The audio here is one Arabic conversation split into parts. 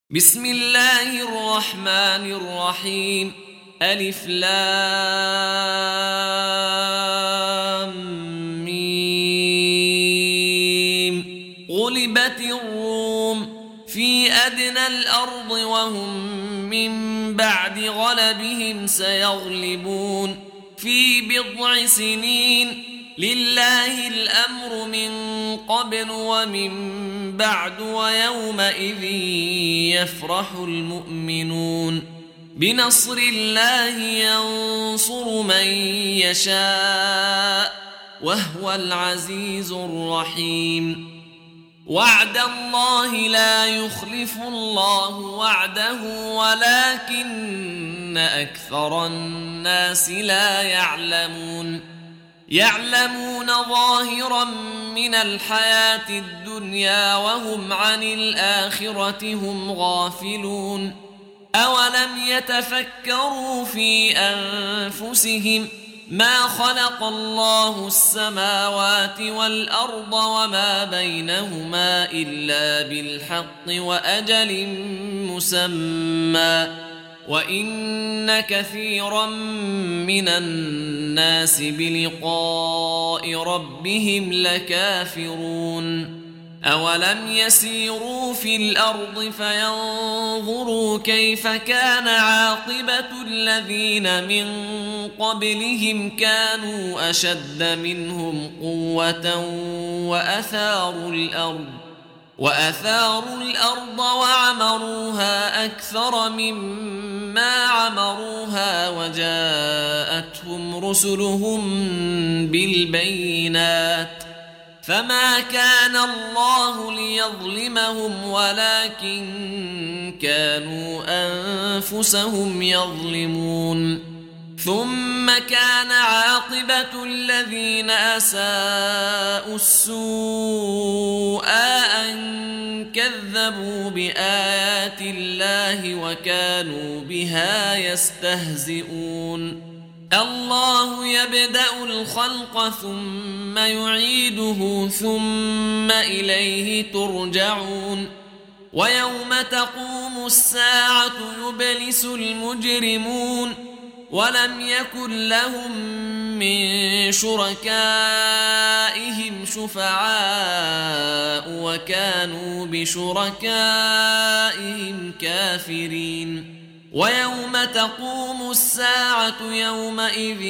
بسم الله الرحمن الرحيم. ألف لام ميم. غلبت الروم في أدنى الأرض وهم من بعد غلبهم سيغلبون في بضع سنين. لله الأمر من قبل ومن بعد ويومئذ يفرح المؤمنون بنصر الله ينصر من يشاء وهو العزيز الرحيم. وعد الله لا يخلف الله وعده ولكن أكثر الناس لا يعلمون ظاهرا من الحياة الدنيا وهم عن الآخرة هم غافلون. أولم يتفكروا في أنفسهم ما خلق الله السماوات والأرض وما بينهما إلا بالحق وأجل مسمى وإن كثيرا من الناس بلقاء ربهم لكافرون. أولم يسيروا في الأرض فينظروا كيف كان عاقبة الذين من قبلهم كانوا أشد منهم قوة وأثاروا الأرض وعمروها أكثر مما عمروها وجاءتهم رسلهم بالبينات فما كان الله ليظلمهم ولكن كانوا أنفسهم يظلمون. ثم كان عاقبة الذين أساءوا السوء أن كذبوا بآيات الله وكانوا بها يستهزئون. الله يبدأ الخلق ثم يعيده ثم إليه ترجعون. ويوم تقوم الساعة يبلس المجرمون ولم يكن لهم من شركائهم شفعاء وكانوا بشركائهم كافرين. ويوم تقوم الساعة يومئذ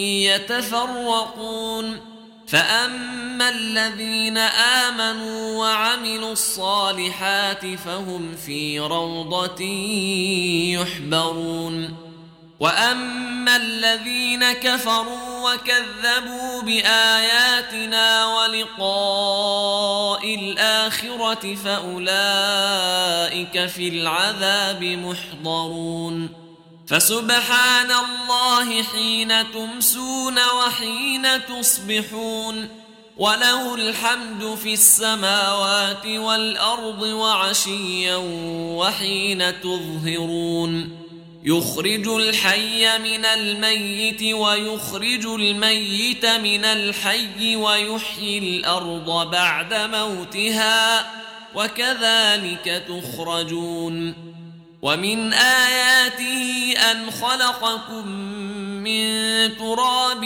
يتفرقون فأما الذين آمنوا وعملوا الصالحات فهم في روضة يحبرون. وأما الذين كفروا وكذبوا بآياتنا ولقاء الآخرة فأولئك في العذاب محضرون. فسبحان الله حين تمسون وحين تصبحون وله الحمد في السماوات والأرض وعشيا وحين تظهرون. يخرج الحي من الميت ويخرج الميت من الحي ويحيي الأرض بعد موتها وكذلك تخرجون. ومن آياته أن خلقكم من تراب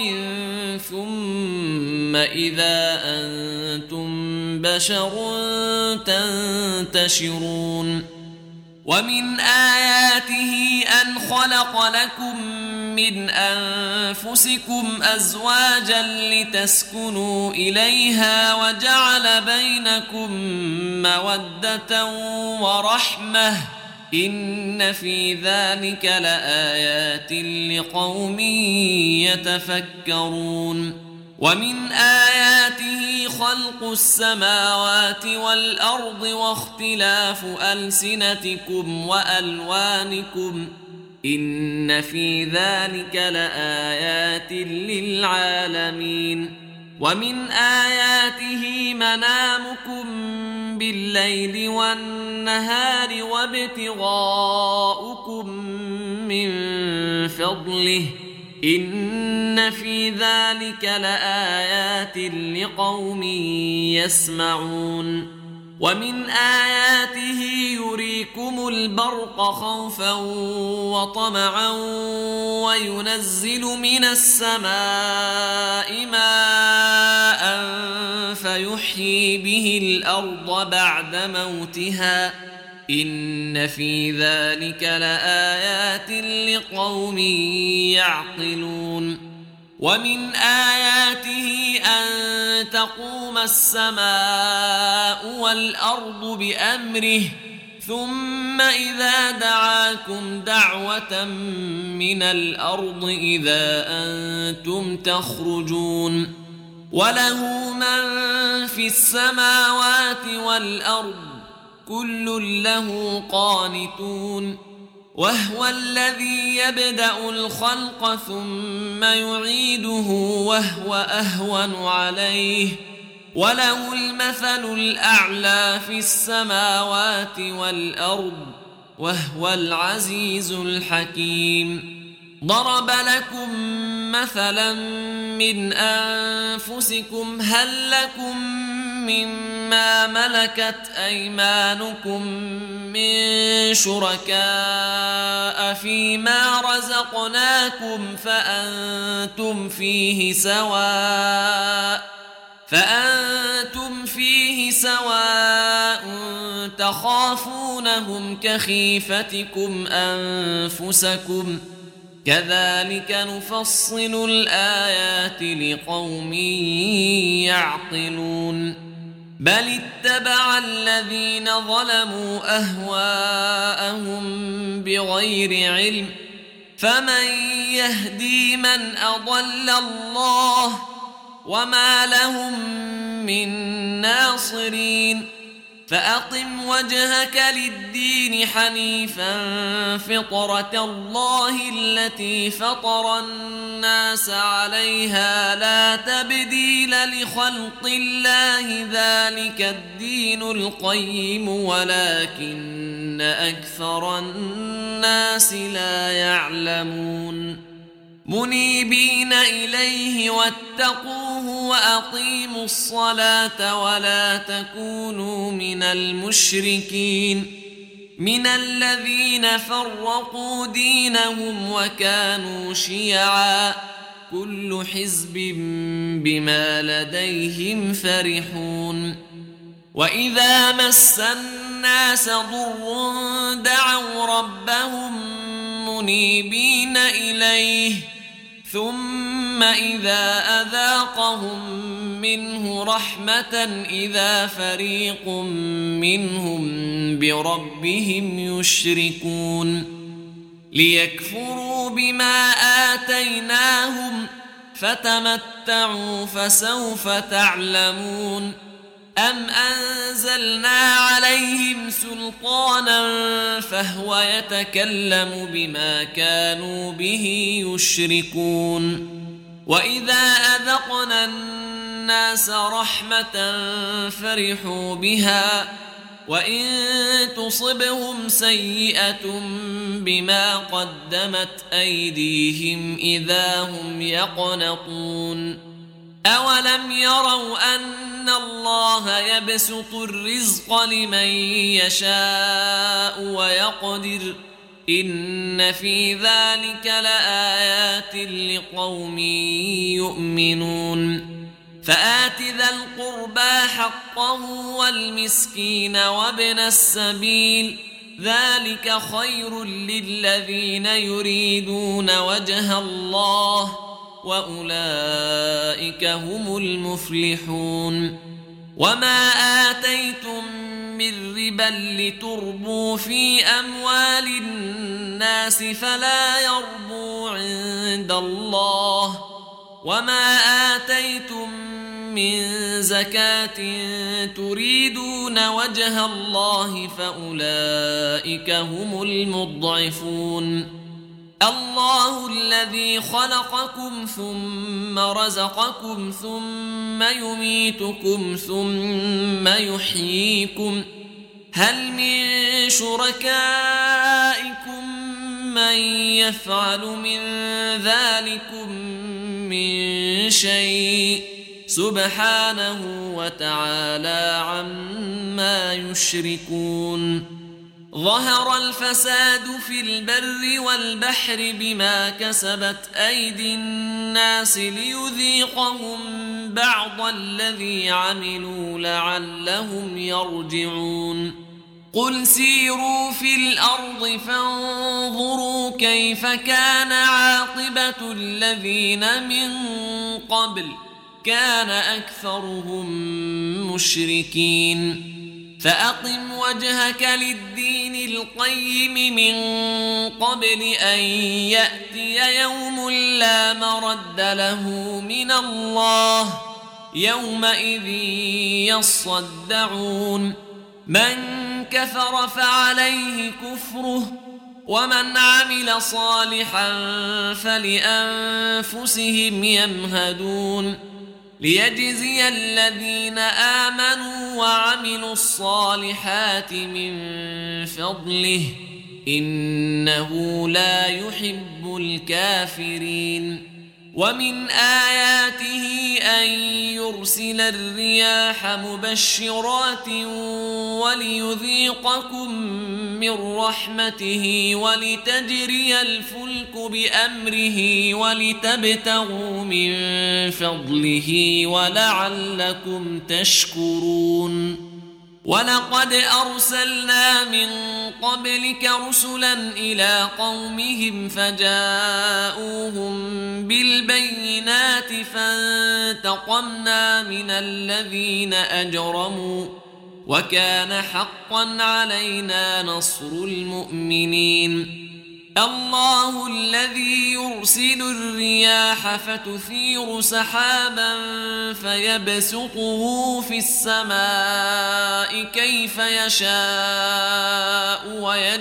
ثم إذا أنتم بشر تنتشرون. ومن آياته أن خلق لكم من أنفسكم أزواجا لتسكنوا إليها وجعل بينكم مودة ورحمة إن في ذلك لآيات لقوم يتفكرون. ومن آياته خلق السماوات والأرض واختلاف ألسنتكم وألوانكم إن في ذلك لآيات للعالمين. ومن آياته منامكم بالليل والنهار وابتغاؤكم من فضله إن في ذلك لآيات لقوم يسمعون. ومن آياته يريكم البرق خوفا وطمعا وينزل من السماء ماء فيحيي به الأرض بعد موتها إن في ذلك لآيات لقوم يعقلون ومن آياته أن تقوم السماء والأرض بأمره ثم إذا دعاكم دعوة من الأرض إذا أنتم تخرجون وله من في السماوات والأرض كل له قانتون وهو الذي يبدأ الخلق ثم يعيده وهو أهون عليه وله المثل الأعلى في السماوات والأرض وهو العزيز الحكيم ضرب لكم مثلا من أنفسكم هل لكم مما ملكت أيمانكم من شركاء فيما رزقناكم فأنتم فيه سواء تخافونهم كخيفتكم أنفسكم كذلك نفصل الآيات لقوم يعقلون بل اتبع الذين ظلموا أهواءهم بغير علم فمن يهدي من أضل الله وما لهم من ناصرين فأقم وجهك للدين حنيفا فطرة الله التي فطر الناس عليها لا تبديل لخلق الله ذلك الدين القيم ولكن أكثر الناس لا يعلمون منيبين إليه واتقوه وأقيموا الصلاة ولا تكونوا من المشركين من الذين فرقوا دينهم وكانوا شيعا كل حزب بما لديهم فرحون وإذا مس الناس ضر دعوا ربهم منيبين إليه ثم إذا أذاقهم منه رحمة إذا فريق منهم بربهم يشركون ليكفروا بما آتيناهم فتمتعوا فسوف تعلمون أم أنزلنا عليهم سلطانا فهو يتكلم بما كانوا به يشركون وإذا أذقنا الناس رحمة فرحوا بها وإن تصبهم سيئة بما قدمت أيديهم إذا هم يقنطون أولم يروا أن الله يبسط الرزق لمن يشاء ويقدر إن في ذلك لآيات لقوم يؤمنون فآت ذا القربى حقه والمسكين وابن السبيل ذلك خير للذين يريدون وجه الله وأولئك هم المفلحون وما آتيتم من ربا لتربوا في أموال الناس فلا يربو عند الله وما آتيتم من زكاة تريدون وجه الله فأولئك هم المضعفون الله الذي خلقكم ثم رزقكم ثم يميتكم ثم يحييكم هل من شركائكم من يفعل من ذلكم من شيء سبحانه وتعالى عما يشركون ظهر الفساد في البر والبحر بما كسبت أيدي الناس ليذيقهم بعض الذي عملوا لعلهم يرجعون قل سيروا في الأرض فانظروا كيف كان عاقبة الذين من قبل كان أكثرهم مشركين فأقم وجهك للدين القيم من قبل أن يأتي يوم لا مرد له من الله يومئذ يصدعون من كفر فعليه كفره ومن عمل صالحا فلأنفسهم يمهدون ليجزي الذين آمنوا وعملوا الصالحات من فضله إنه لا يحب الكافرين ومن آياته أن يرسل الرياح مبشرات وليذيقكم من رحمته ولتجري الفلك بأمره ولتبتغوا من فضله ولعلكم تشكرون ولقد أرسلنا من قبلك رسلا إلى قومهم فجاءوهم بالبينات فانتقمنا من الذين أجرموا وكان حقا علينا نصر المؤمنين الله الذي يرسل الرياح فتثير سحابا فيبسطه في السماء كيف يشاء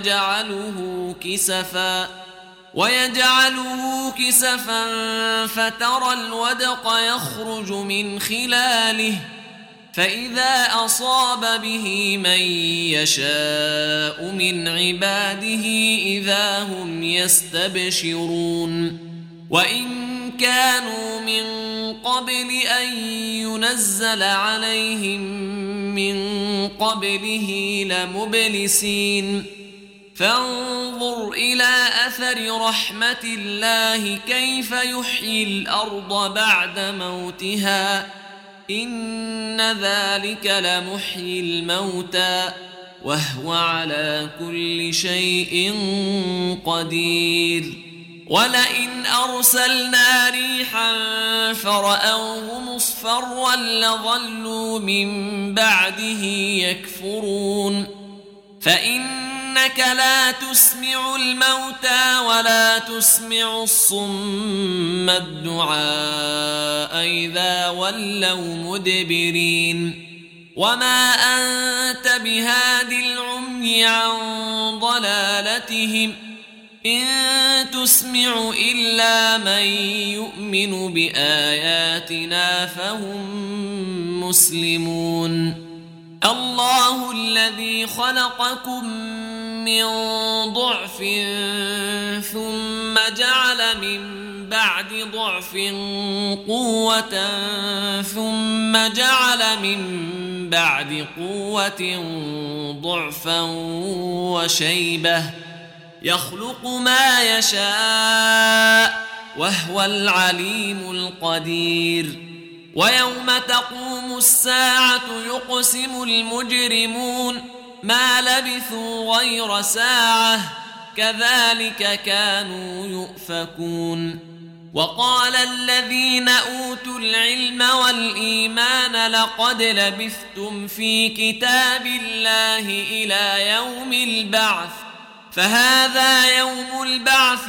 ويجعله كسفا فترى الودق يخرج من خلاله فإذا أصاب به من يشاء من عباده إذا هم يستبشرون وإن كانوا من قبل أن ينزل عليهم من قبله لمبلسين فانظر إلى أثر رحمة الله كيف يحيي الأرض بعد موتها إن ذلك لمحيي الموتى وهو على كل شيء قدير ولئن أرسلنا ريحا فرأوه مصفرا لظلوا من بعده يكفرون فإنك لا تسمع الموتى ولا تسمع الصم الدعاء إذا ولوا مدبرين وما أنت بهاد العمي عن ضلالتهم إن تسمع إلا من يؤمن بآياتنا فهم مسلمون الله الذي خلقكم من ضعف ثم جعل من بعد ضعف قوة ثم جعل من بعد قوة ضعفا وشيبة يخلق ما يشاء وهو العليم القدير ويوم تقوم الساعة يقسم المجرمون ما لبثوا غير ساعة كذلك كانوا يؤفكون وقال الذين أوتوا العلم والإيمان لقد لبثتم في كتاب الله إلى يوم البعث فهذا يوم البعث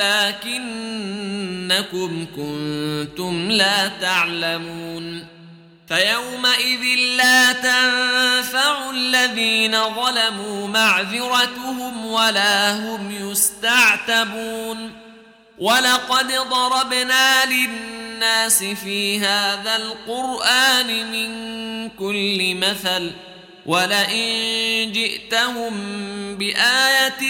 ولكنكم كنتم لا تعلمون فيومئذ لا تنفع الذين ظلموا معذرتهم ولا هم يستعتبون ولقد ضربنا للناس في هذا القرآن من كل مثل ولئن جئتهم بآية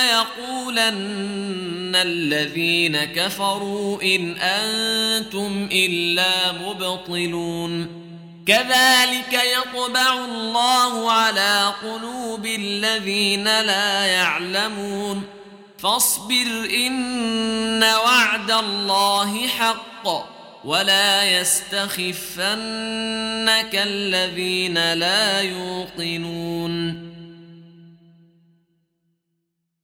ليقولن الذين كفروا إن أنتم إلا مبطلون كذلك يطبع الله على قلوب الذين لا يعلمون فاصبر إن وعد الله حق ولا يستخفنك الذين لا يوقنون